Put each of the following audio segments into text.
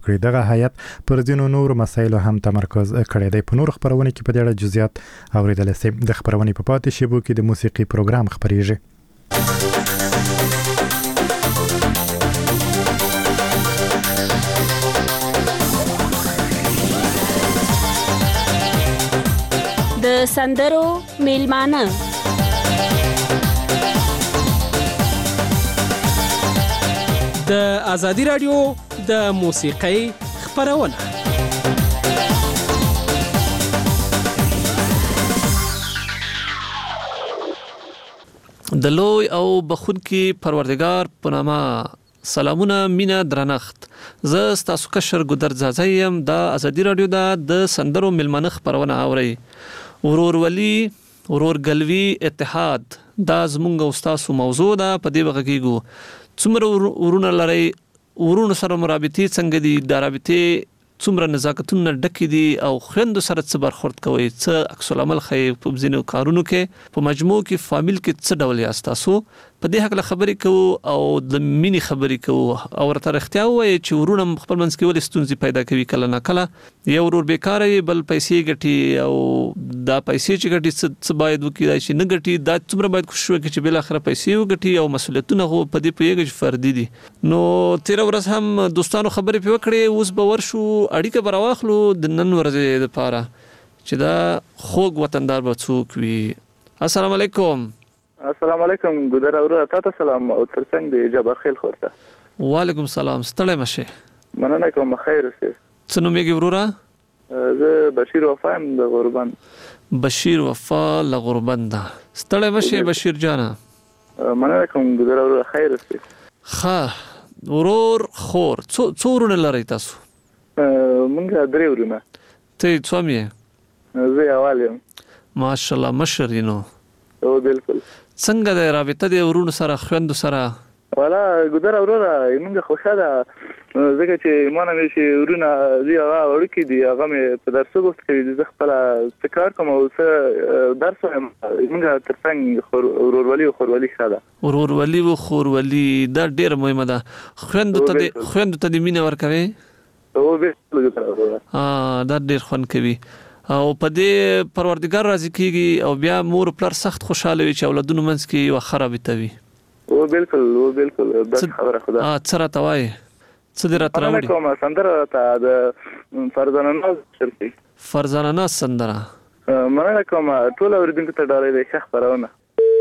کړی. دغه هیئت پر ځینو نور مسایلو هم تمرکز کړی دی. په نور خبرونه کې په دې اړه جزئیات اوریدل شي. د خبرونې په پاتې شیبو کې د موسیقي پروګرام خبريږي. د سندرو میلمانه د آزادی رادیو د موسیقۍ خبرونه. د لوی او بخونکي پروردگار په نامه سلامونه مینا درنښت. زه ستاسو کشر ګودر زازایم. د آزادی رادیو د سندرو میلمانه خبرونه اوري. ورورولي، ورورګلوي، اتحاد دا زمونږ او ستاسو موضوع ده. په دې وګړو څومره ورونه لري، ورونو سره مرابطي څنګه دي، د رابطې څومره نزاکتونه ډکې دي او خویندو سره څه برخورد کوي، څه عکس العمل ښیي په ځینو کارونو کې، په مجموع کې فامیل کې څه ډول یاست تاسو. په دې هکله خبرې کوو او د مینې خبرې کوو او ورته رښتیا ووایي چې ورونه خپل منځ کې ولې ستونزې پیدا کوي. کله نه کله یو ورور بیکاره وي، بل پیسې ګټي او دا پیسې چې ګټي څه باید وکړي، دا چې نه ګټي، دا څومره باید کوشش وکړي چې بل اخره پیسې وګټي او مسؤلیتونه خو په دې پوهېږي چې فردي دي. نو تیر ورځ هم دوستانو خبرې پې وکړې، اوس به ورشو اړیکه به راواخلو د نن ورځې دپاره چې دا خوږ وطندار به څوک وي. السلام علیکم. السلام علیکم ګودر اورا، تاسو سلام او ترڅنګ دی جبر خیل خورته. وعلیکم السلام. ستړی مشه. مننه کوم، خیر اوسئ. څه نوم یې ورورا؟ زه بشیر وفا یم د غوربند. بشیر وفا له غوربند. ستړی مشه بشیر جانا. مننه کوم ګودر اورا، خیر اوسئ. ښه ورور خور څو ورونه لرئ تاسو؟ مونږ درې ورونه. ته څوم یې؟ زه اول یم. ماشاءالله مشر یې نو. او بالکل. څنګه د رابطه د ورونو سره خویندو سره؟ والا ګودر اورا موږ خوشاله ځکه چې مانه مې چې ورونه دی هغه وړکي دي، هغه مې په درسو بوخت کوي، زه خپل څه کار کوم او څه درس وایم. موږ ترڅنګ ورورولي او خورولي ښه ده. ورورولي او خورولي دا ډېره مهمه ده. خویندو ته د مینه ورکوي؟ او بالکل ګودر اورا. دا ډېر خوند کوي او په دې پروردګار راضي کیږي او بیا مور پلار سخت خوشاله وي چې اولادونو منځ کې یو خرابې وي. او بالکل دا خبره خدا. څه راته وایي؟ څه دې راته راوړي؟ کومه سندره ته د فرزانه ناز شرطي. فرزانه ناز سندره. مننه کوم، ټول اوریدونکو ته ډالۍ د ښه خبرونه.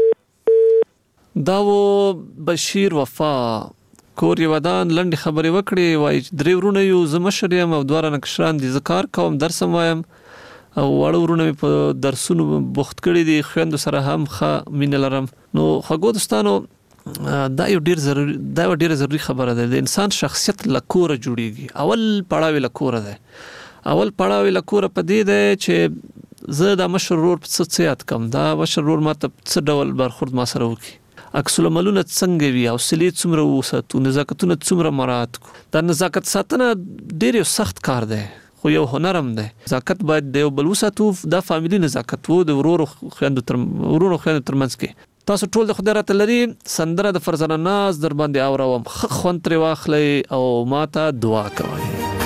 دا و بشیر وفا کور یو ودان لنډې خبرې وکړې. وایي درې ورونه یو، زه مشر یم او دوه رانه کشران دي. زه کار کوم، درس هم وایم او واړه ورونه مې په درسونو بوخت کړي دي. خویندو سره هم ښه مینه لرم. نو خوږو دوستانو دا یو ډېره ضروري خبره ده. د انسان شخصیت له کوره جوړیږي. اول پړاو له کوره ده. اول پړاو له کوره په دې ده چې زه د مشر ورور څه یاد کوم، دا مشر ورور ماته څه ډول برخورد ما سره وکړي، عکس العملونه څنګه وي، حوصلې څومره وساتو، نزاکتونه څومره مراعات کړو. دا نزاکت ساتنه ډېر یو سخت کار دی خو یو هنر هم دی. نزاکت باید د یو بل وساتو. دا فامیلی نزاکت وو د ورونو خویندو ترمنځ کې. تاسو ټول د خدای راته لري. سندره د فرزانه ناز در باندې اوروم، ښه خوند ترې واخلئ او ماته دعا کوئ.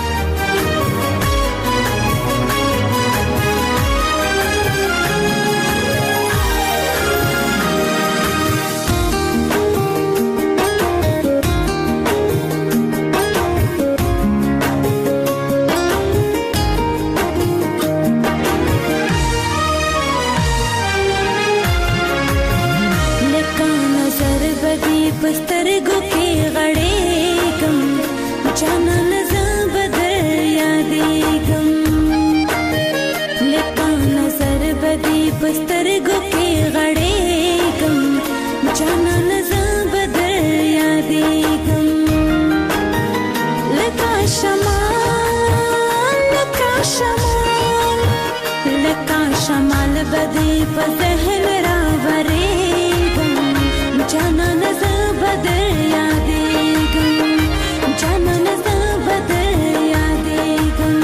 سترګو کې غړېږم، جانا نظر بدل یادېږم. لکه نظر بدی سترګو کې غړېږم، جانا نظر بدل یادېږم. لکه شمال بدی په ذهن راورېږم، جانا نظر بدل یادېږم، جانا نظر بدل یادېږم.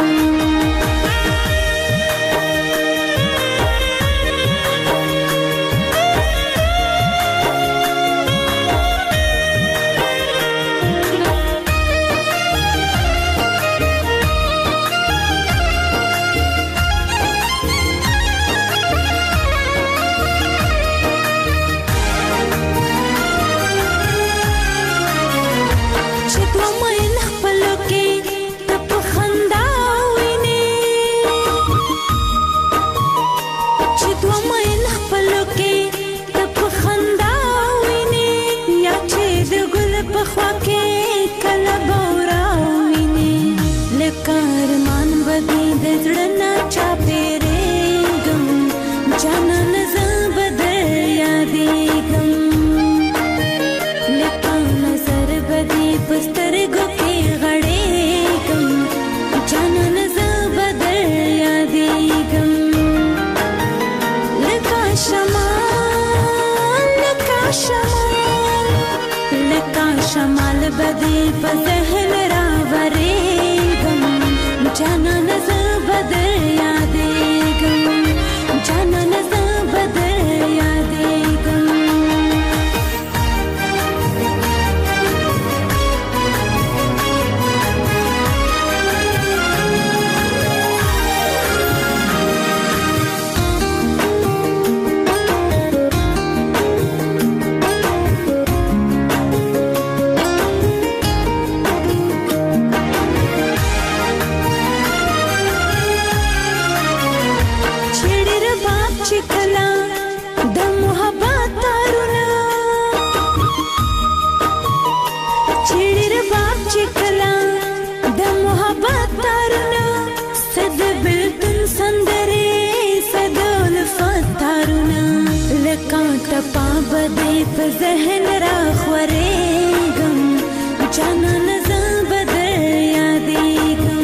بدې په ذهن را خورېږم جانانه زه به در یادېږم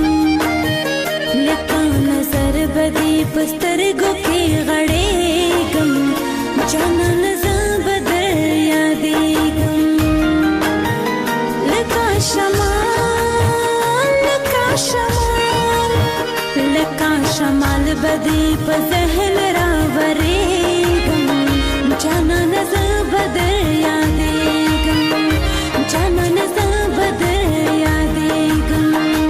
لکه نظر به دې په سترګو کې غړېږم جانانه زه به در یادېږم لکه شمال به دې په ذهن را ورېږم جانانه زه به در یادېږم جانانه زه به در یادېږم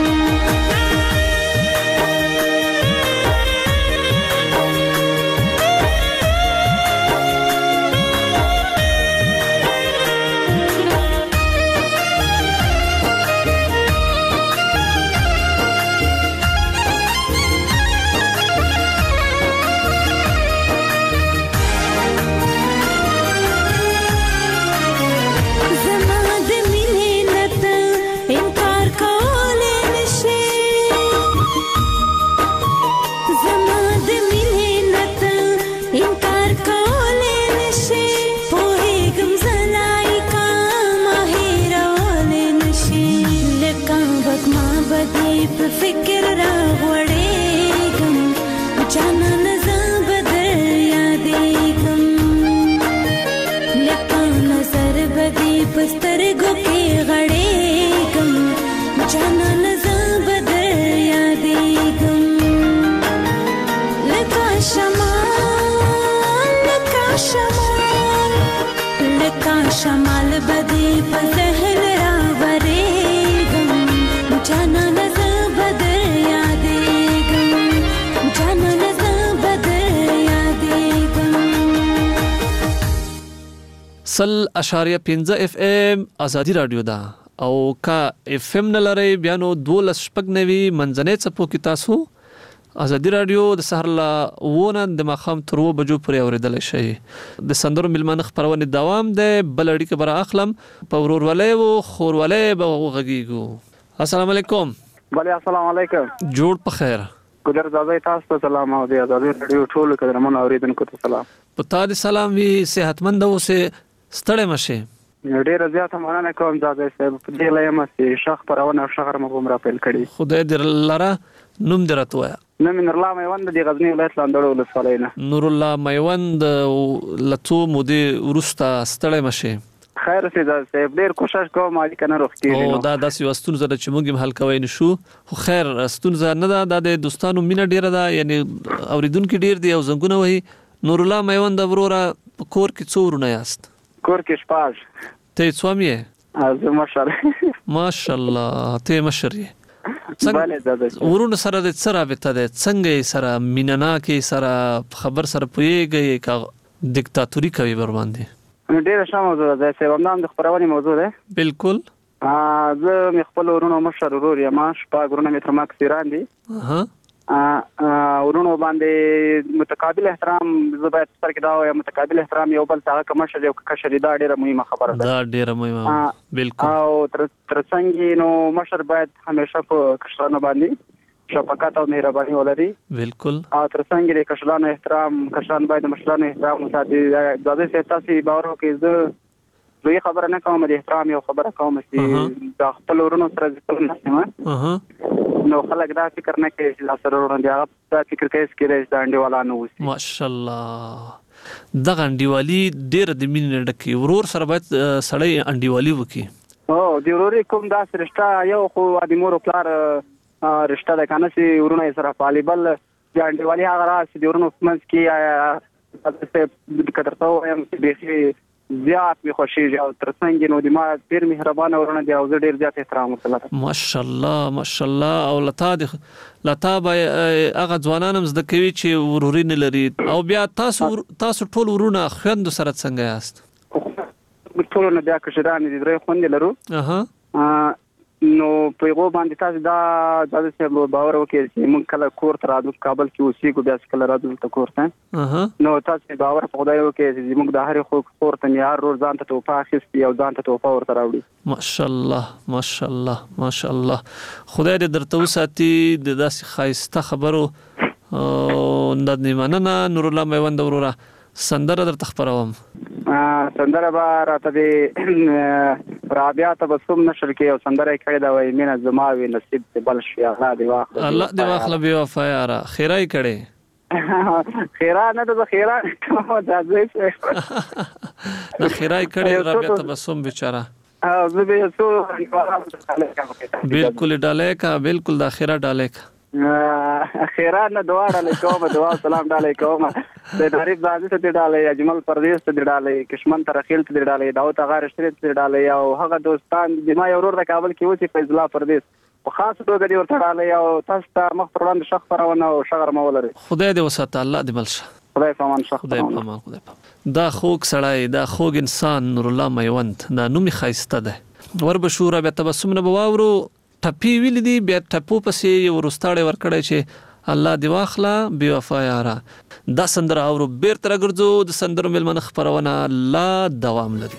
فکر را غوړېږم جانانه زه به در یادېږم لکه نظر به دې په سترګو کې غړېږم جانانه زه به در یادېږم لکه شمال به دې په ذهن را ورېږم جانانه زه به در یادېږم جانانه زه به در یادېږم 100.5 FM ازادي رادیو ده او کا FM نه لري بیا نو 12.9 منځنۍ څپو کې تاسو ازادي رادیو د سحر لا ونه د مخام تر 2 بجو پورې اوریدل شي د سندرو ملمن خبرونه دوام ده بل اړیکه بر اخلم په ورورولې او خورولې به وغږیږو السلام علیکم بله السلام علیکم جوړ په خیر ګودر زاده تاسو ته سلام او د ازادي رادیو ټول قدرمن اوریدونکو ته سلام پتا دې سلام وی صحتمند اوسه ستړی مشه ډیر زیات مننه کوم زاده صاحب په دې لایم چې شخ پرونه شهر مګوم را پیل کړي خدای دې لره نوم درته وای نوم نور الله میوند د غزنی ولایت لاندړو ولسوالینا نور الله میوند لته مودي ورستا ستړی مشه خیر سي زاده ډیر کوشش کوم مالک نه روختي او دا داسې وستون زده چې موږ هم حل کوي نشو خو خیر ستونزه نه ده د دوستانو مینه ډیره ده یعنی اوریدونکو ډیر دی او زنګونه وای نور الله میوند وروره کور کې څو ورونه یاست کور کې شپږ ته څومره از ماشاءالله ته مشري څنګه ورونه سره د سره رابطه ده څنګه سره میننا کې سره خبر سره پويږي کا دیکتاتوري کوي بر باندې ډیر ښه موضوع ده چې ومنام د خبرونې موضوع ده بالکل زه خپل ورونو مشر ورور یم شپږ ورونه مې تر ما کثیران دي ورونو باندې متقابل احترام زه باید سره کې دا وایم متقابل احترام یو بل څنګه کمشر یو کشر دا ډیره مهمه خبره ده دا ډیره مهمه بالکل او ترڅنګ نو مشر باید همیشه په کشرانو باندې شفقت او مهرباني ولري بالکل او ترڅنګ د کشرانو احترام کشران باید مشرانو احترام وساتي دا د سیاسي باور کې زه دوی خبره نه کوم د احترام یو خبره کوم چې د خپل ورونو سره ځکه نه نو خلک دا فکر نه کوي چې دا سره ورونه دی هغه دا فکر کوي چې دا انډیوالانو وسی ماشاءالله دا انډیوالي ډېر د مين ډکی ورور سره باید سړی انډیوالي وکي او د وروري کوم دا رشتہ یو خو د مور پلار رشتہ د کنه چې ورونه سره فالبل د انډیوالي هغه راځي د ورونو منځ کې تاسو کترته وایم چې به زیات می خوشیږي او ترڅنګ نو د ما ډیر مهربانه ورونه دی او زه ډیر زیات احترام وکړم ماشاءالله او لتا به هغه ځوانانم زده کوي چې وروري نه لري او بیا تاسو ټول ورونه خويند سره څنګه یاست ټول نه بیا کشران دي درې خوند لرو نو په یو باندې تاسو دا د باور وکړئ چې موږ کله کور ته راځو کابل کې اوسېږو بیا کله راځو ته کور ته نو تاسو باور په خدای وکړئ چې موږ د هر کور ته یار روز ځان ته توفه اخیستي او ځان ته توفه ورته راوړي ماشاءالله خدای دې درته وساتي د داسې خایسته خبرو د نیمانه نور الله میوند وروره سندره در تخبروم سندره به راته دی رابعه تبسم نشر کې او سندره کړي دا وای مینه زما وی نصیب ته بل شي الله دی واخله الله دی واخله بي وفا یاره خیرای کړي خیرا نه د خیرا دا زه خیرای کړي رابعه تبسم بیچاره زه به سو بالکل ډاله کا بالکل د اخره ډاله کا خیرات نه دعا علیکم دعا سلام علیکم د تعریف ځای ته ډالې اجمل پردیس ته ډالې کشمن ترخیل ته ډالې داوود هغه رشتې ته ډالې او هغه دوستان د ما یو ورور د کابل کې وسی فیض الله پردیس په خاص توګه دی ورته ډالې او تاسو ته مخفران شخ پرونه او شغر مولري خدای دې وساته الله دې بلشه خدای پامان شخ خدای پامان دا خوږ سړی دا خوږ انسان نور الله میوند دا نومي خایسته ده ور بشوره به تبسم نه بواورو ټپی ویل دي بیا ټپو پسې یو ورستاړې ورکړی چې الله دی واخله بي وفا یاره دا سندره اورو بیرته راګرځو د سندرو مېلمنه خپرونه لا دوام لري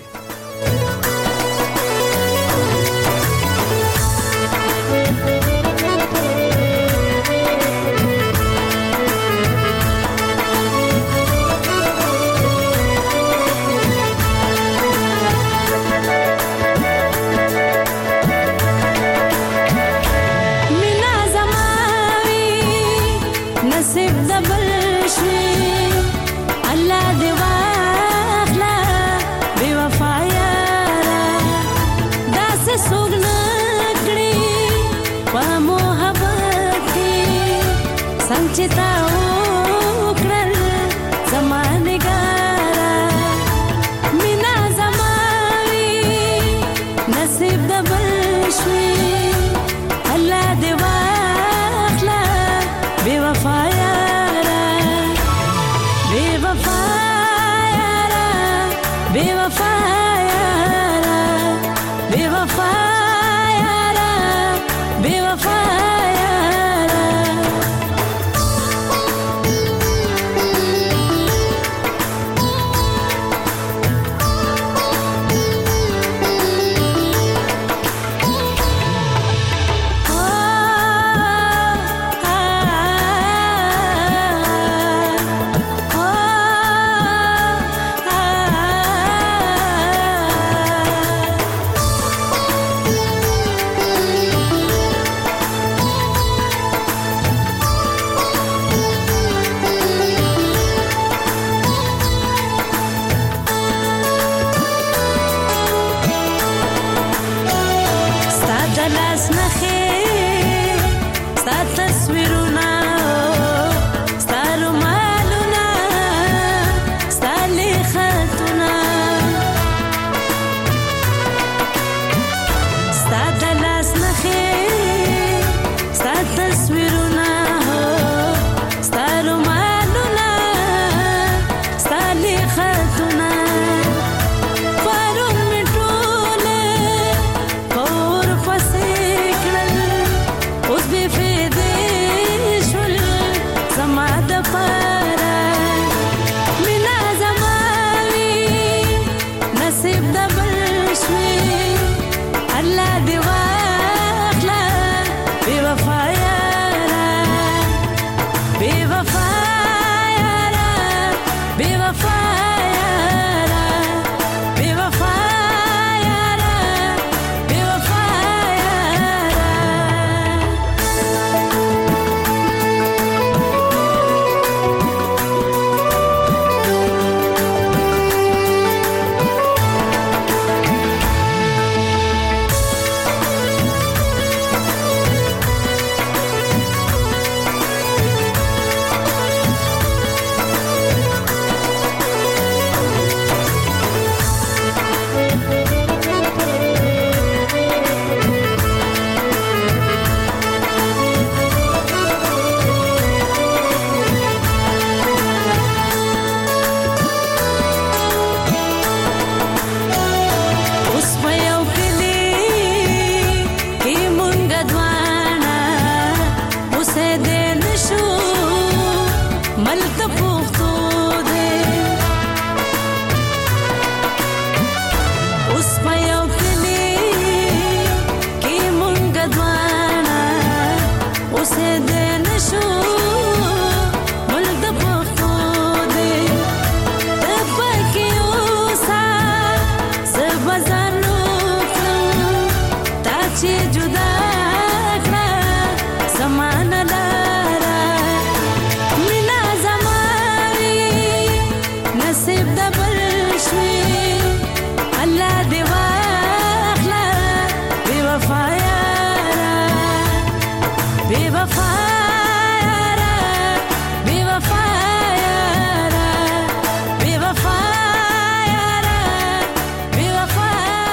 بے وفا یارا بے وفا یارا بے وفا یارا بے وفا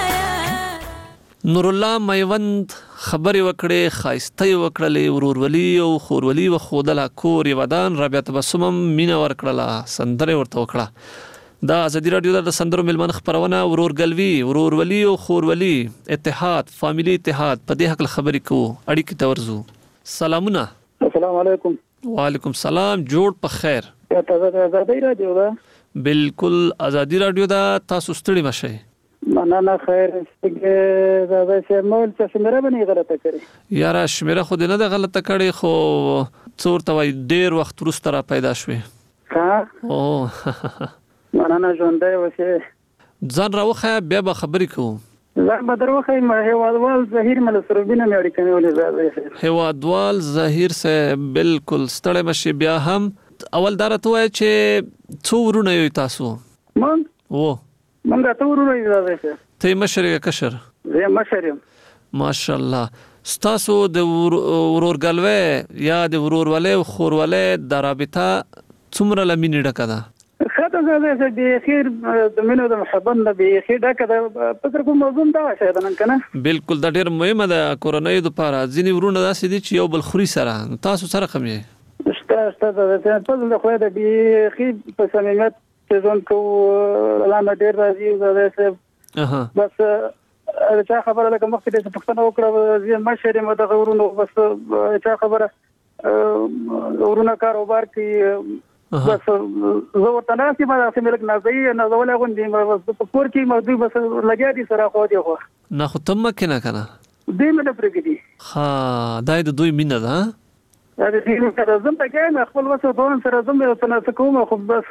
یارا. نور الله میوند خبرې وکړې، خایسته یې وکړلې، ورورولي او خورولي وښودله، کور یې ودان، رابعه تبسم هم مینه ورکړله، سندرې ورته وکړه. دا ازادي راډیو د سندرو میلمنه خپرونه ورورګلوي، ورورولي او خورولي، اتحاد، فامیلي اتحاد، په دې حق خبرې کوو. اړیکې ته ورځو. سلامونه. السلام علیکم. وعلیکم السلام. جوړ په خیر. ازادي راډیو ده؟ بالکل ازادي راډیو ده. تاسو ستړي مشئ. مننه. خیر څنګه دا چې مول څه شمیره باندې غلطه کړې؟ یاره شمیره خو دې نه ده غلطه کړې، خو څور ته وای ډیر وخت وروسته را پیدا شوې. ها او مننه ژوندۍ اوسې. ځان راوخه بیا به خبرې کوو. ځان به دروخه هیوادوال ظهیر مل سروبینه مې اړیکه نیولې. هیوادوال ظهیر سه بالکل ستړی مشي. بیا هم اول دارته وای چې څو ورونه یو تاسو؟ منګه ته ورونه یو. ته مشر یا کشر؟ زه مشر یم. ماشاءالله. ستاسو د ورورګلوي یا د ورورولۍ او خورولۍ د رابطه څومره لمینې ډکه ده؟ خاطر زه د خیر د منو د محبت نه به خیر ډکه ده. فکر کوم موضوع دا شاید نن کنه. بالکل دا ډیر مهمه ده کورنۍ لپاره. ځینې ورونه داسې دي چې یو بل خوري سره. تاسو سره کوم یې؟ شته د په خو د به خیر په صمیمیت ځون کو لاندې ډیر راځي زه بس چا خبره لکه مخکې د پښتنو وکړه زه مشر یم د غورونو بس چا خبره ورونه کاروبار کې بس زه ورته ناسي ما سم لک نازي نه زول غوندي بس په کور کې موضوع بس لګیا دي سره خو دی خو نه خو تم کنه کنه دې مې پرګدي. ها دای د دوی مینه ده. دا دې سره زم ته کې خپل وسه دوه سره زم ته کوم خو بس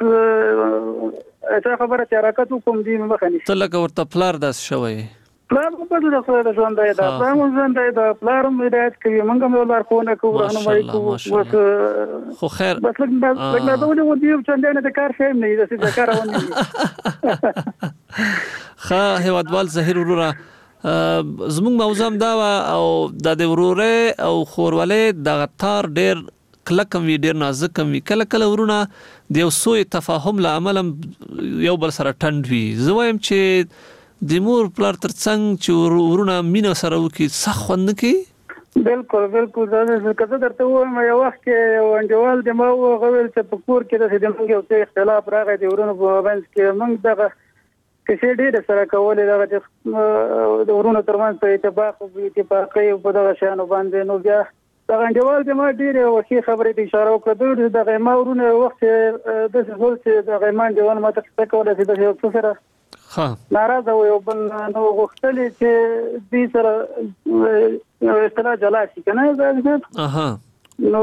چا خبره چې حرکت کوم دي مخني. تلک ورته پلار داس شوی. پلار په دې د خپل ژوند دی دا پلان ژوند دی دا پلار مې راځي کوي منګم ولر کو نه کو راهنمایي کو بس خو خیر بس لکه دا ونه دی چې څنګه د کار شیم نه د څه کار ونه. خا هیوادوال ظهیر ورورا زموږ موضوع دا او د ورورې او خورولې د تار ډېر کلکم وی ډېر نازک وی کله کله ورونه د یو سوء تفاهم له عمل یو بل سره ټند وی. زه وایم چې د مور پلار ترڅنګ چې ورونه مینه سره وکي سخت خوند کی. بالکل بالکل دا کله درته وایم یو وخت کې یو انډیوال د ما غوړل چې په کور کې د دې یو څه اختلاف راغی د ورونو په باندې کې موږ دغه کله ډېر سره کولې دغه د ورونو ترمنځ په اتفاق او اتفاقي په دغه شانو باندې نو بیا دا انډیوال د ما ډېر وخی خبرې ته اشاره وکړه د غیما ورونه وخت د څه چې د غیما انډیوال ما ته څه کوله چې د یو سره ناراضه و یو بل نو غوښتل چې دې سره اصطلاح جلا شي کنه اها نو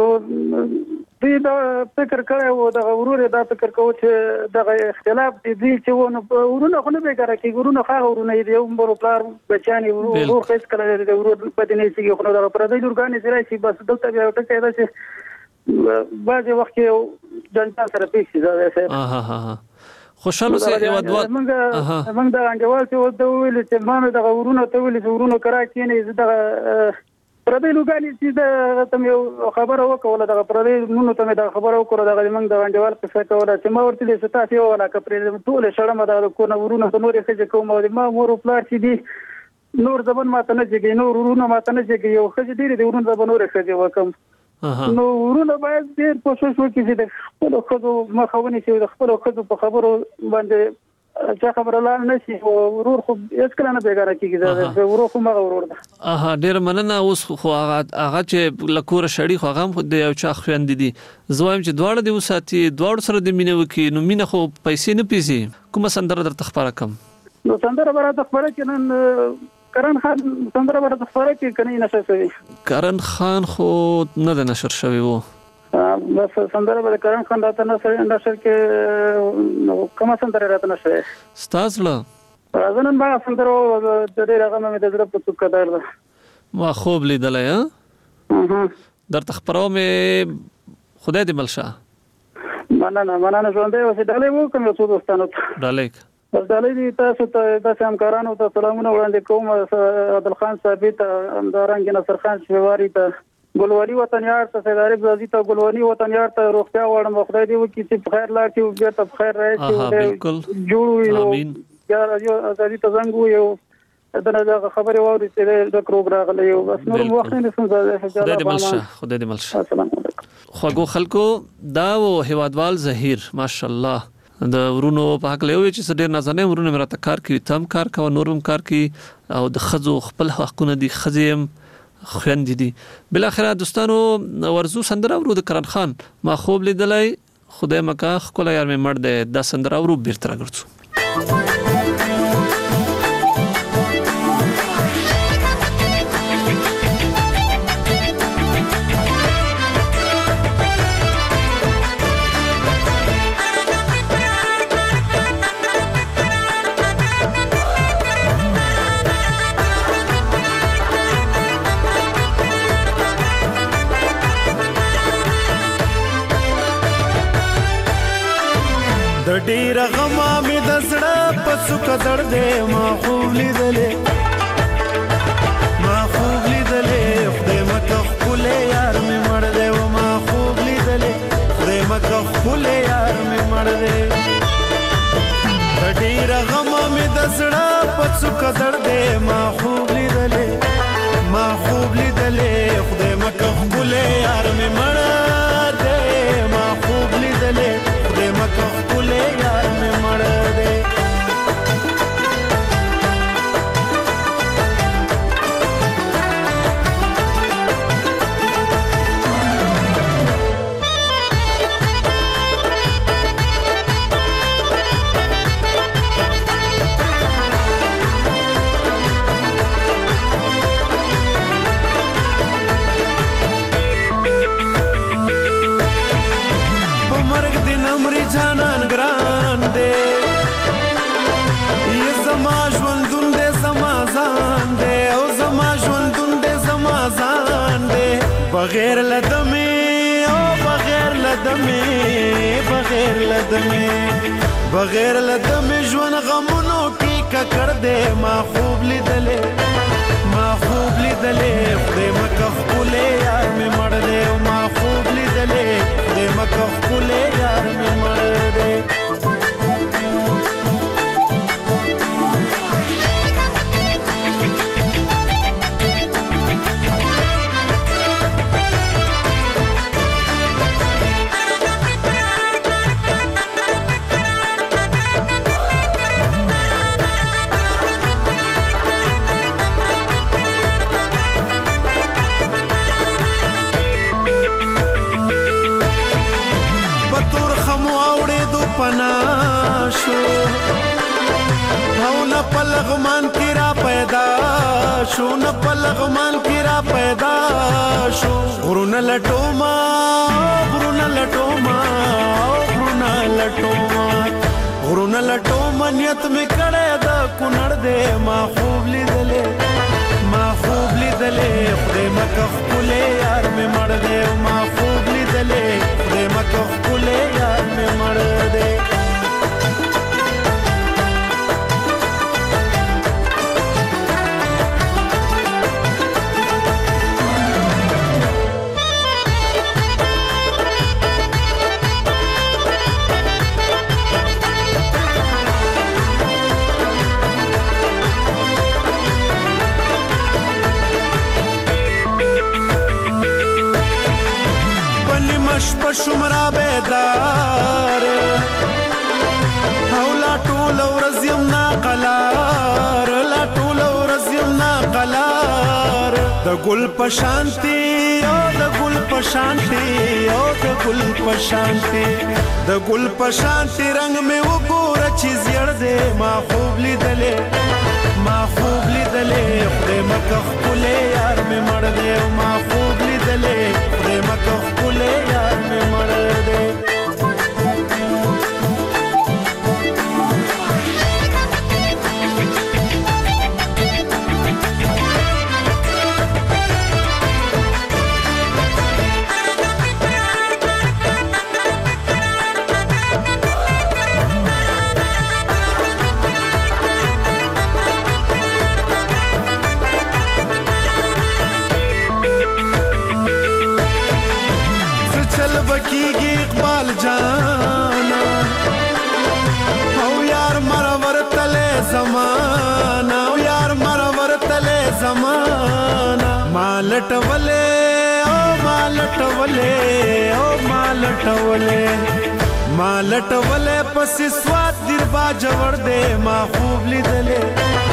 دې دا فکر کړو دا ورور دا فکر کوي چې دا اختلاف دې چې ونه ورونه خو نه به کار کوي ورونه خا ورونه دې یو بل پلار بچانی ورور خیس کړل دې ورور په دې نه چې خو دا پر دې ورګانې سره شي بس دلته بیا ټکه دا چې بعض وخت یو جنتا سره پیښ شي دا اها خوشاله سي هیوادوال موږ دا انډیوال چې د ویل چې ما د ورونو ته ویل چې ورونو کرا کېنه زه پردې لوګانی چې دا تم یو خبره وکوله دا پردې نونو ته دا خبره وکړه دا موږ د انډیوال څخه کوله چې ما ورته دې ستاسو یو ولا کپرې ټول شړم دا کو نه ورونو ته نورې څه کوم ما مور پلار چې دي نور زبون ما ته نه جګي نور ورونو ما ته نه جګي یو خځې دې ورونو زبون نور څه وکم نو ورونه باید ډېر کوشش وکړي چې د خپل خدو مخاوني چې د خپل خدو په خبرو باندې چې خبره لاله نشي ورور خو هیڅ کله نه بیګاره کیږي دا ورور خو مغه ورور ده. اها ډېر مننه. اوس خو هغه چې لکور شړی خو هغه د یو چا خويند دي زوایم چې دواړه دی وساتي دواړو سره د مینه وکي نو مینه خو پیسې نه پیسي. کومه سندره درته خبره کم نو سندره برات خبره کې نن کرن خان سندره برات خبره کې کني نشه شوی. کرن خان خو نه د نشر شوی وو بس سندره به کرن خان راته نشر کې نو کومه سندره راته نشر ستاسو له راځنن با سندره د دې رقم مې د زړه په څوک کدار ده ما خوب لیدلای ها درته خبرو مې خدای دې ملشه مننه ژوندې اوسې ډالې وو کوم څه دوستانو ډالې بس ډالې دي تاسو ته د همکارانو ته سلامونه وړاندې کوم عادل خان ثابت امدارنګ نصر خان شواری ته ګلوالي وطنیار ته سید عارف رضی ته ګلوالي وطنیار ته روغتیا وړم خدای دې وکړي چې په خیر لاړ شي بیا ته خیر راځي بالکل جوړ امين یا ازادي ته زنګ وو دا خبره ووري چې د پروګرام غلې یو بس نور وخت نه سم خدای دې ملشه السلام علیکم خواږو خلکو دا و هوادوال زهیر ماشاءالله د ورونو په حق له وی چې ډېر نازنه ورونو مرته کار کوي تم کار کوي نورم کار کوي او د خزو خپل حقونه دي خزیم خويند دي بل اخره دوستانو ورزو سندره ورو د کرن خان ما خوب لیدلای خدای مکا خپل یار مې مړ ده د سندره ورو بیرته راګرځو د ډیر غما می د زړه په څوک دردې ما خوب لیدلې خدای مکه خپل یار می مړ دې و ما خوب لیدلې خدای مکه خپل یار می مړ دې د ډیر غما می د زړه په څوک دردې ما خوب لیدلې خدای مکه خپل یار می مړ دې ما خوب لیدلې خدای مکه خپل یار می مړ دې جانان ګران دې یہ زما ژوندون دې زما ځان دې او زما ژوندون دې زما ځان دې بغیر لدمه او بغیر لدمه ژوند غمونو کې ککړ دې ما خوب لیدلې خدای مکه خپل یار مې مړ دې او ما خوب لیدلې خدای مکه خپل یار مې مړ دې پناشو او نه پلغمان کی را پیدا شو نه پلغمان کی را پیدا شو غرون لټوما نیت می کړه دا کونړ دې ما خوب لیدلې خدای مکه خپل یار مې مړ دې ما خوب لیدلې خدای مکه خپل یار مې مړ دې شمرا بیدار او لا ټول ورځ یم نا قلار د ګل پشانتی د ګل پشانتی رنگ می وګوره چې زیړ دې ما خوب لیدلې خدای مکه خپل یار می مړ دې ما خوب لیدلې خدای مکه خپل یار می مړ دې چل بکیږي اقبال جانا او یار مرور تله زمانہ او یار مرور تله زمانہ مالټولې او مالټولې او مالټولې مالټولې پس سواد در با جوړ دې ما خوب لیدلې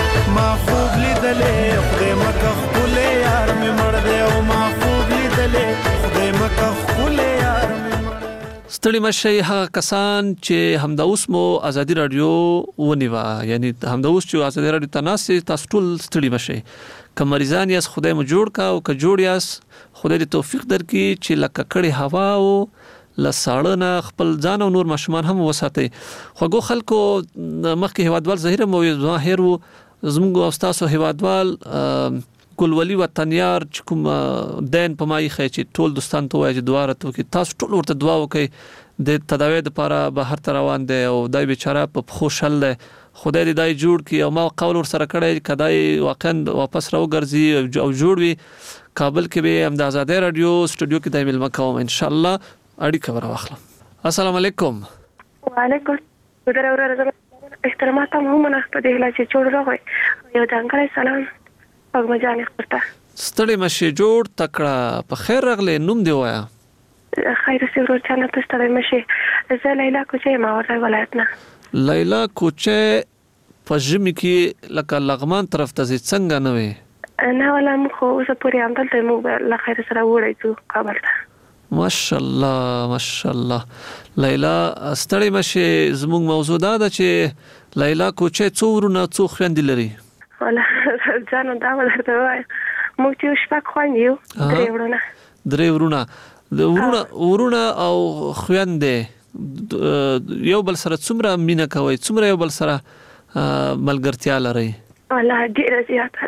خدای مکه خپلې یار مې مړ دې او ما خوب لیدلې خدای مکه خپلې یار مې ستړي مشي هغه کسان چې همدا اوس مو ازادي رادیو ونیوا یعنی همدا اوس چې ازادي رادیو تناسي تاسو ټول ستړي مشي کمریزان یاس خدای مو جوړ کا او ک جوړ یاس خدای دې توفیق درکړي چې لکه کړي هوا او لساړنه خپل ځان او نور ماشومان هم وساتي خوګو خلکو مخکې هوادوال ظاهر مو ظاهر زموږ استادو هوادوال ګلولي وطنيار چې کوم دین په مای خې چې ټول دوستان ته وایي دعا راته کوي تاسو ټول ورته دعا وکړئ د تداوی لپاره بهر ته روان دي او دای بیچاره په خوشحال دی خدای دې دای جوړ کی او ما قول ور سره کړی کدای واقعا واپس راو ګرځي او جوړ وي کابل کې به هم د آزادۍ رادیو سټوډیو کې دایمل مکوم ان شاء الله اړیکه ورواخلم السلام علیکم وعلیکم السلام احترامات هم نه په دې لا چې جوړ راغی یو ځانګړی سلام پګمجان خپلته ستړي مشي جوړ تکړه په خیر راغله نوم دی وایا خیر سره چانه ته ستړي مشي زه لیلا کوچې ما ورته ولایتنا لیلا کوچې پجمی کې لکه لغمان طرف ته څنګه نه وي نه ولا مخ اوس پورې اندل ته مو لا خیر سره وړایو کابل ته ماشاءالله لیلا ستړي مشي زموږ موضوع دا ده چې لیلا کوچې څورونه څو خويندې لري ولا ځانو دا ورته وای مو چې شپږ خويندې درې ورونه او خويندې یو بل سره څومره مینا کوي څومره یو بل سره ملګرتیا لري ولا ډیره زیاته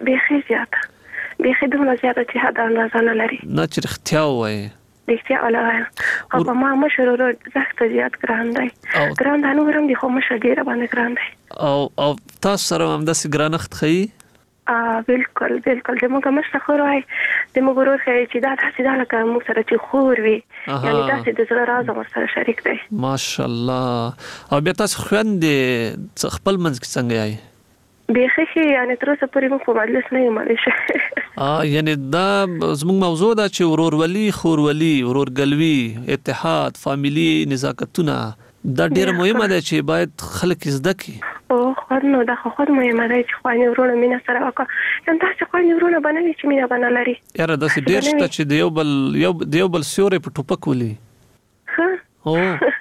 به دومره زیاته چې حد اندازه نه لري نه چې اختیا وای دښتیا ولا او په ما مشرورو زخت زیات ګران دی ګران نه ورم دي خو مشه ډیره باندې ګران دی او تاسو سره هم د سګرانخت خي بالکل د موږ مشه خورای د موږ ورور خي چې دا تاسو دا لکه موږ سره چې خور وي یعنی تاسو د زړه راز مو سره شریک دی ماشاءالله او بیا تاسو خويندې خپل منځ کې څنګه یای بیخي یعنی تر اوسه پورې موږ په مجلس نه یو مالشه یعنی دا زموږ موضوع ده چې ورورولي خورولي ورورګلوي اتحاد فاميلي نزاکتونه دا ډیره مهمه ده چې باید خلک زده کړي او خو نو دا خو مهمه ده چې خواني ورونه مینا سره وکړه یم تاسو خواني ورونه باندې چې مینا باندې لري یاره دا څه ډیر شته چې دیو بل سیورې په ټوپک ولي ها او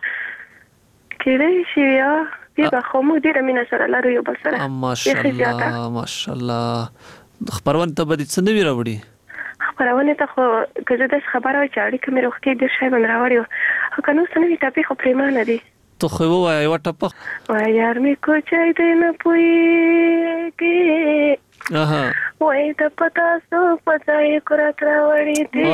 کله شي یا دا خو مو ډیره مینا سره لري یو بل سره ماشاءالله خبرونه ته به څه نه وی راوړي خبرونه ته خو کله د خبره چې اړیکه مې روختي د شای باندې راوړي او کنو سنوي ټاپي خو پریمانه دي تو خو وای وټه وای یار مې کوچای دې نه پويږي وای ته پتا سو پځای کرات راوړي دې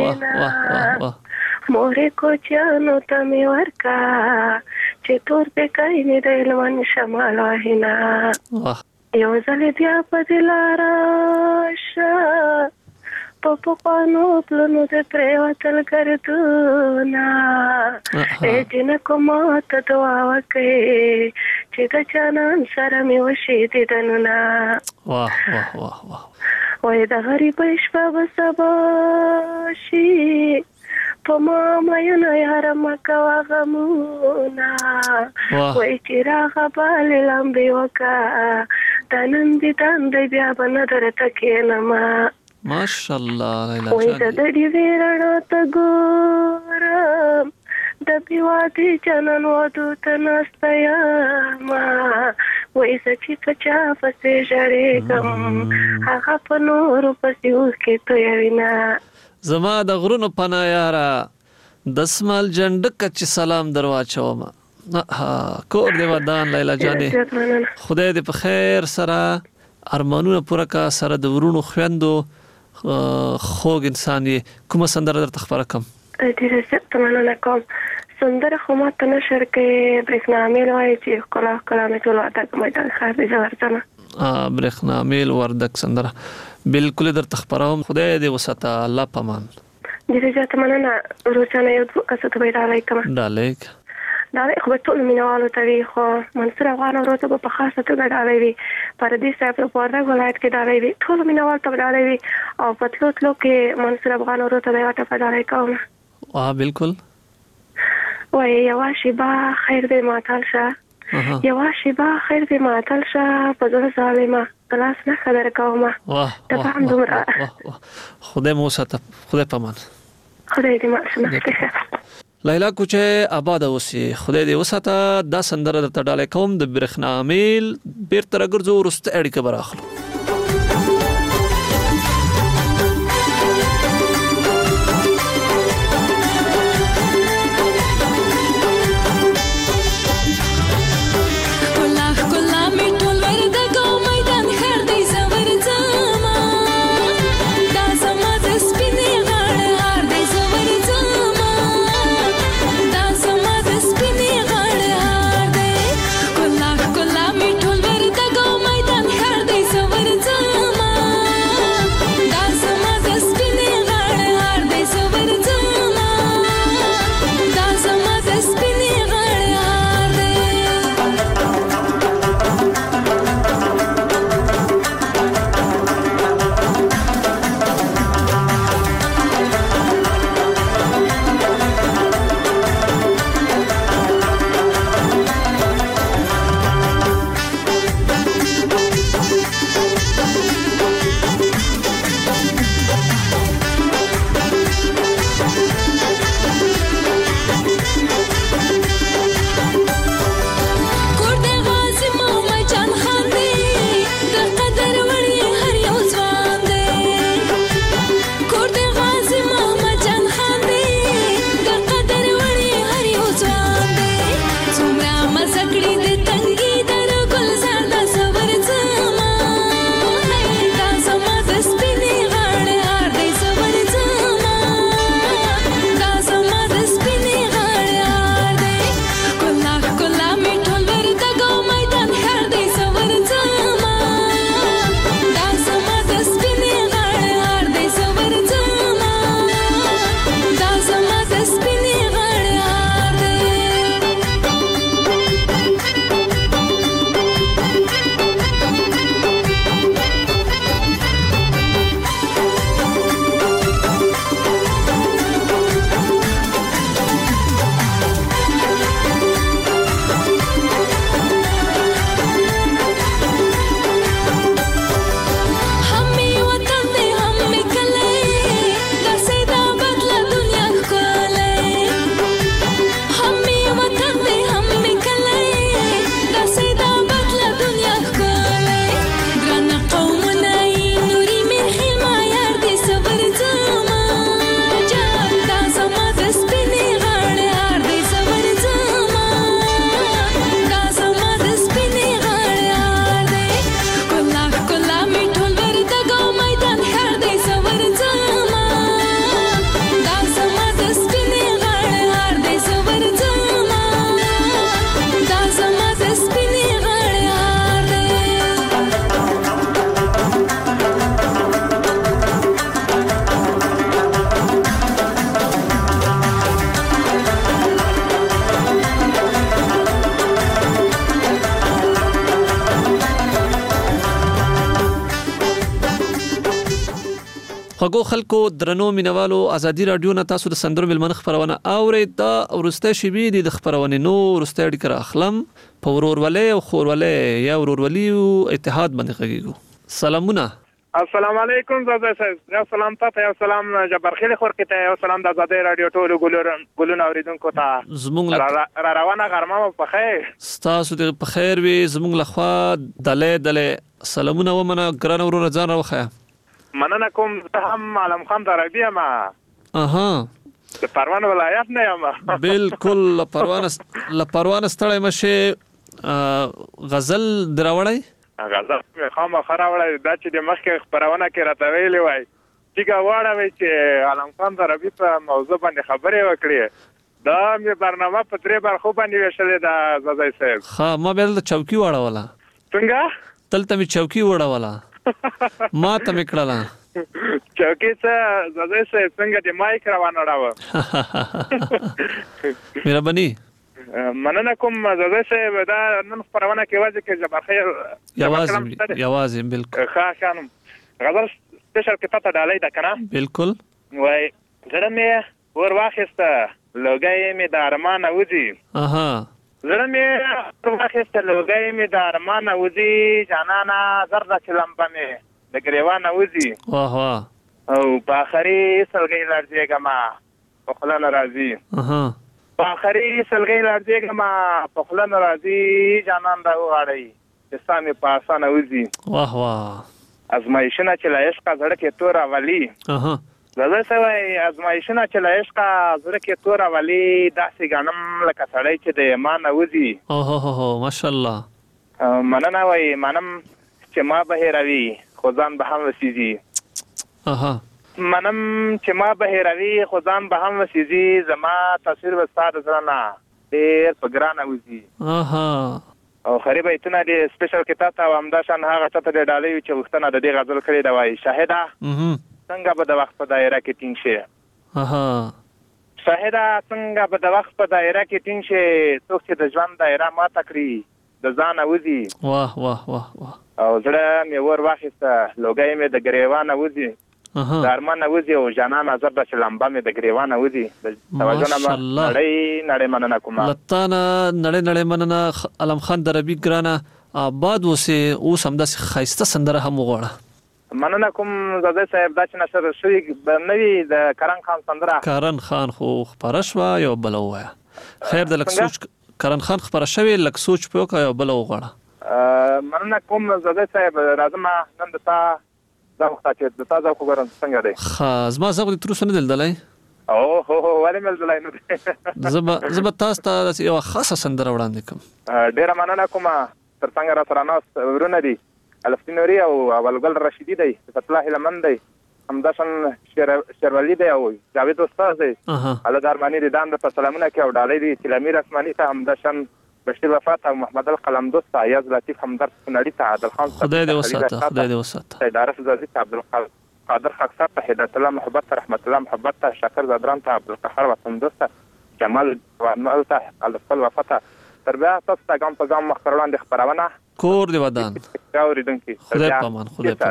مورې کوچانو ته مې ورکا چې تور به کای مې د لمن شمال وهینا یو ځل بیا په دلاره شه په پانو پلونو ته پریوتل ګرځونا چې نه کومه ته دعا وکړي چې د جانان سره مې وشي دیدنونه وای د غریبۍ شپه به سبا شي په ما مینه یاره مکوه غمونه وای چې راغبالې لمبې وکړه دا نن دې دندې بیا به نه درته کښېنمه ماشاءالله لیلا وای د ډېوې رڼا ته ګورم د بېوادې جنن وادو ته ناسته یمه وای زه چې په چا پسې ژړېږم هغه په نورو پسې اوښکې تویوینه زما د غرونو پناه یاره دسمال جنډکه چې سلام درواچومه کور دې ودان لیلا جانې خدای دې په خیر سره ارمانونه پوره کا سره د ورونو خويندو خوږ انسان یې کومه سندره درته خبره کوم ډیره زیاته مننه کوم سندره خو ما ته نشر کې برېښنامیل وایي چې کله مې ټول وردک میدان ښار دې زه ورځمه برېښنامیل وردک سندره بالکل درته خبروم خدای دې وساته الله پامان ډېر زیات مننه. روزانه یو څو کسو ته به ډالۍ کوم. ډالۍ خو به ټول مینوالو ته وي، خو منصور افغان ورو ته به په خاصه توګه ډالۍ وي. پردیس صاحب په وردګ ولایت کې ډالۍ وي، ټول مینوال ته به ډالۍ وي. او په تلو کې منصور افغان ورو ته به یو ټپه ډالۍ کوم. بالکل. وایي یوه شیبه خیر دې معطل شه، یوه شیبه خیر دې معطل شه، په زړه ظالمه ګلاس نه خبره کومه. ټپه هم دومره. خدای مو ساته، خدای پامان. خدای دې معصومه. لیلا کوچه آباد اوسې، خدای دې وساته. دا سندره درته ډالۍ کوم د برېښنا میل. بیرته راګرځو، وروسته اړیکه به راخلو. خوږو خلکو درنو مینوالو ازادي رادیو نه تاسو د سندرو ملمن خبرونه اورید. دا ورسته شی دی د خبرونه نو ورسته اړیکه اخلم په ورورولې او خورولې یا ورورولي او اتحاد باندې غږیږو. سلامونه. السلام علیکم زاده صاحب. یا سلام ته، یا سلام جبرخیل خورکته، یا سلام د ازادي رادیو ټولو ګلونو اوریدونکو ته. زمونږ را روانه غرمه په خیر. تاسو د په خیر وي. زمونږ لخوا دله سلامونه ومنه ګران ورونه ځان راوخه. مننه کوم. هم عالم خان دربی ما. د پروان ولایت نه یم. بالکل لپروان ستړی مشه. غزل دراوړی غزل خامہ خراوړی دا چې د مخکې خبرونه کې راته ویلې وای چې غواړم چې عالم خان دربی په موضوع باندې خبرې وکړي. دا مې برنامه په درې برخو باندې ویشلې ده زاده صاحب. ها ما بل چوکي وړوله. څنګه؟ تلته می چوکي وړوله. ما ته میکړه چوکي څه زده سه څنګه د مایک روانه راو مهرباني مننه کوم زده سه دا نن خبرونه کې واځي کې جبر خیر یوازې بالکل ښه خانم غزل سپیشل کې پته ډالۍ ده کنه بالکل وای زړه مې ور واخیسته لوګي مې د ارمان اوځي اها زړه مې ور واخیسته لوګي مې د ارمان اوځي جانانا زرد چلمبه مې د ګریوان اوځي واه واه او په اخري سلګي لړځيګما په خلن راځي اها په اخري سلګي لړځيګما په خلن راځي جانان دا وغاړي چې سامي په اسانه اوځي واه واه ازمایښونه چې لا عشق زړه کې تور اولی اها زړه سوي ازمایښونه چې لا عشق زړه کې تور اولی داسې غنم لکه سړی چې د ایمان اوځي اوه ماشاءالله مننه وای منم چې ما به هروي خو ځان به هم وسیږي اها منم چې ما به هروي خو ځان به هم وسیږي زما تصویر وساده زرنا ډېر په ګران اوځي اها او خریبه ایتونه د سپیشل کتاب ته همدا شان هغه ته د ډالۍ چې وختنه د دې غزل کړي دا وای شاهدا څنګه به د وخت په دایره کې ټینګ شي اها شاهدا څنګه به د وخت په دایره کې ټینګ شي څوک چې د ژوند دایره ما تکړي د ځان اوځي واه واه واه واه او زړه مې ور واخیسته لوګي مې د ګریوان اوځي د ارمان اوځي او جانا نظر د لمبا مې د ګریوان اوځي د توجه نه نړۍ مننه کوم لطانا نړۍ مننه علم خان دربی ګرانه آباد وسه او سم د خایسته سندره هم وغوړه مننه کوم زده صاحب دا چې نشر شوی نوی د کرن خان سندره کرن خان خو خبره شو یو بلوه خیر د لکسوچ کرن خان خبره شوی لکسوچ په یو بلو وغوړه مننه کوم زده صاحب راځم نن د تا دا وخت چې د تازه خبرن څنګه دی زما زغ د تروسه نه دلدلای او هو ولې مل دلای نو زما تاسو ته یو خاصه سندره وړاندې کوم ډیر مننه کوم تر څنګه را سره ناس ورونه دي الفنوري او اولګل رشیدی دی فتح لمن دی همداشن شیرولی دی او جاوید استاد دی الله درمانی دي دام د سلامونه کې او ډالۍ دي تلامیر اسماني ته همداشن بشیر وفات او محمد القلم دوست ایاز لطیف همدرد نړی ته عادل خان خدای دې وساته اداره زازی ته عبدالقادر خاکسار ته هدایت الله محبت رحمت الله محبت ته شاکر زادران ته عبدالقهار وطن دوست جمال ورنال ته الفل وفات تربیه تاسو ته ګام په ګام مخکران د خبرونه کور دی ودان خدای پامان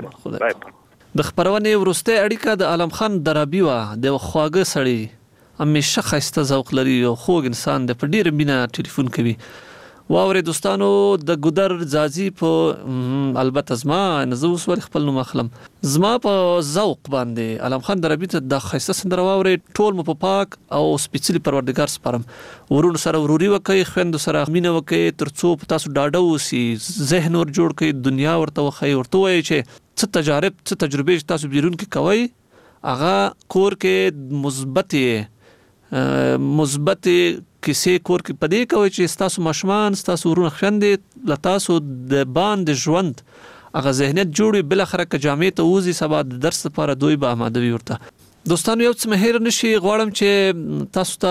د خبرونه ورسته اړیکه د عالم خان درابی وا د خواګه سړی همیشه خسته ذوق لري او خوږ انسان د پډیر مینا ټلیفون کوي واورې دوستانو د ګودر زازي په البته زما نزوس ور خپل نو مخلم زما په ذوق باندې علم خان دربی ته د خیسته سندره واورې ټول مو په پاک او سپیڅلی پروردگار سپارم ورونو سره وروري وکي خويند سره مینه وکي ترڅو تاسو ډاډه وسی ذهن ور جوړ کړئ دنیا ورته وخی ورته وای چې څه تجربه تاسو بیرون کې کوي اغه کور کې مثبت کیسې کور کې پدې کوي چې تاسو ماشومان تاسو ورونه خويندې لتاسو د باندې ژوند اغه ذهنیت جوړي بل اخره ک جامع ته وزي سبا د درس لپاره دوی به آماده وي ورته دوستانو یو څه مهیر نشي غواړم چې تاسو ته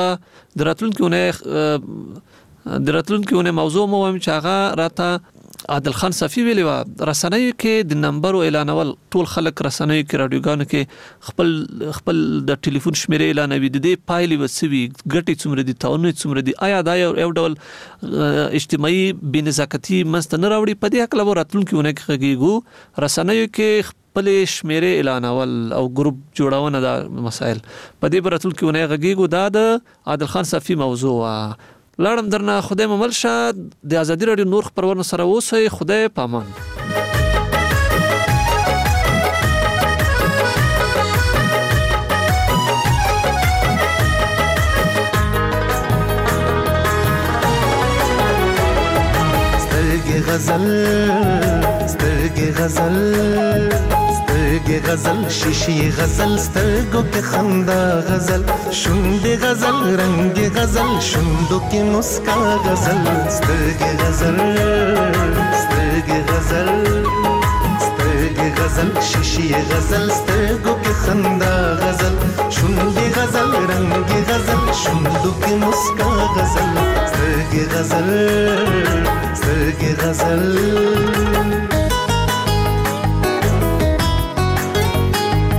دراتلونکو موضوع مو هم چې هغه راته عادل خان صفی ویلی و رسنۍ کې د نمبر اعلانول ټول خلک رسنۍ کې رادیوګانو کې خپل د ټلیفون شمیره اعلانوي د دې پایلې وسوي ګټې څومره دي تاونه څومره دي آیا دا یو ډول اجتماعي بنزاکتی منځ نه راوړي په دې حق لوراتلونکو نه کېږي رسنۍ کې خپل شمیره اعلانول او ګروپ جوړونه دا مسائل په دې براتلونکو نه غږیږي دا د عادل خان صفی موضوع لاړم درنه خدای ممل شه د ازادي رادیو نور خبرونه سره اوسئ خدای پامان سترګې غزل شیشې غزل سترګو کې خندا غزل شونډې غزل رنگ غزل شونډو کې مسکا غزل سترګې غزل شیشې غزل سترګو کې خندا غزل شونډې غزل رنگ غزل شونډو کې مسکا غزل سترګې غزل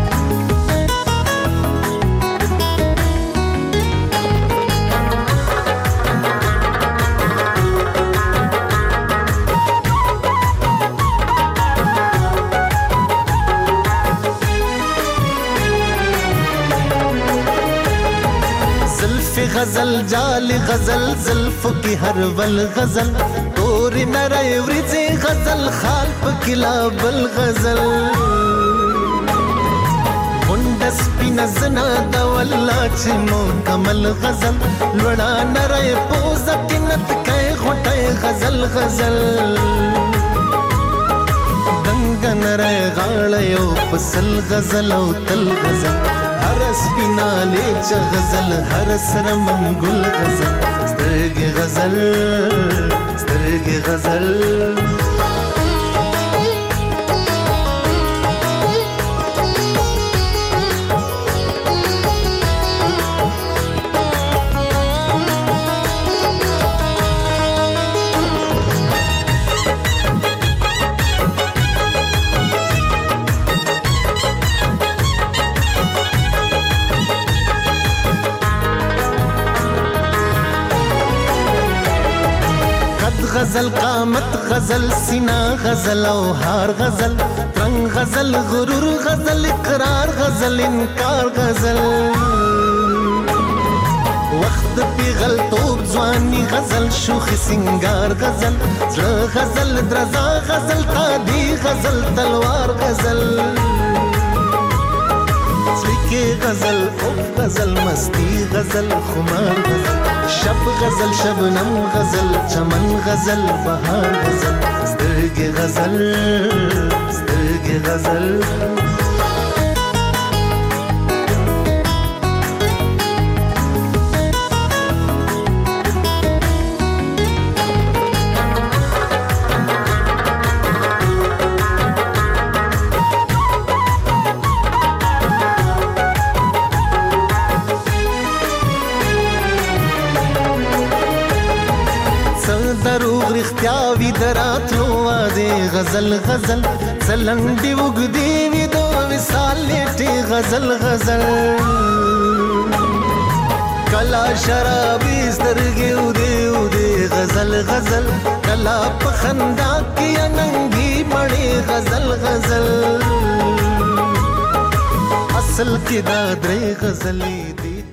زلف غزل جال غزل زلف کی هر ول غزل تور نری ورځ غزل خال پکلا بل غزل وندس پینزنا د والله چې مو کمل غزل لوړا نری پوز کینت کای غټه غزل غزل دنګ نری غاړ یو پسل غزل او تل غزل هر سپیناله چ غزل هر سر منګل غزل سترګې غزل سترګې غزل غزل قامت غزل سینا غزل او هار غزل رنگ غزل غرور غزل اقرار غزل انکار غزل وخت پیغل توب ځواني غزل شوخ سنگار غزل زړه غزل درزا غزل تادي غزل تلوار غزل سلیکي غزل او غزل مستی غزل خمار غزل شب غزل شبنم غزل چمن غزل بهار غزل سترګې غزل سترګې غزل دروغ رښتیا وي دراتلو واده غزل غزل څلنډې وګدې وي د وصال نیټې غزل غزل کلا شرابي سترګې ودې ودې غزل غزل کلا په خندا کې اننګي مړې غزل غزل اصل کې دا درې غزلې دي